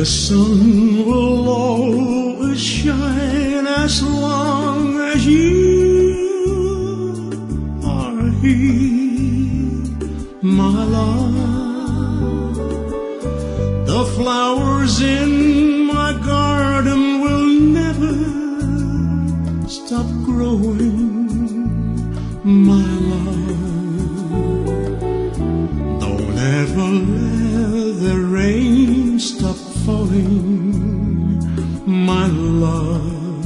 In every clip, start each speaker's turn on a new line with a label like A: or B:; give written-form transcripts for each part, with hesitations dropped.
A: The sun will always shine as long as you are here, my love. The flowers in my garden will never stop growing, my love. Don't ever let the rain stop falling, my love.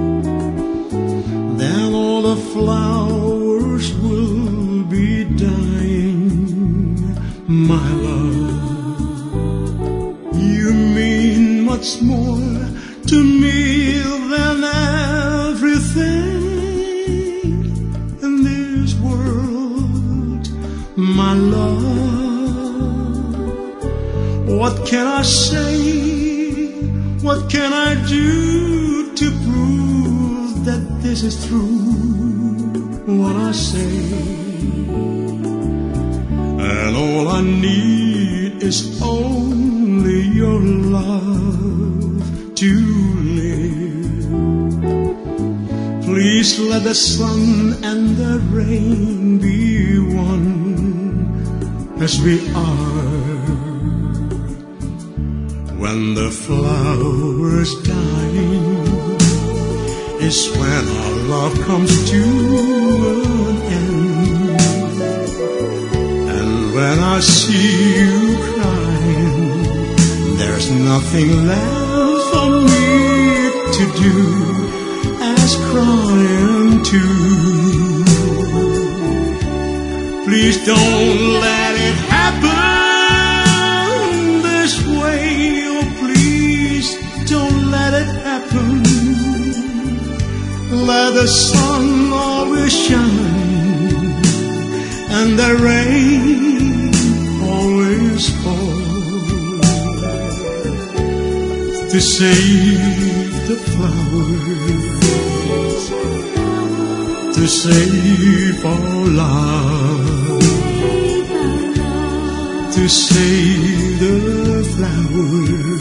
A: Then all the flowers will be dying, my love. You mean much more to me than everything in this world, my love. What can I say? What can I do to prove that this is true? What I say, and all I need is only your love to live. Please let the sun and the rain be one as we are. When the flowers dying is when our love comes to an end. And when I see you crying, there's nothing left for me to do as crying too. Please don't let it happen this way. Don't let it happen. Let the sun always shine and the rain always fall to save the flowers, to save our love, to save the flowers.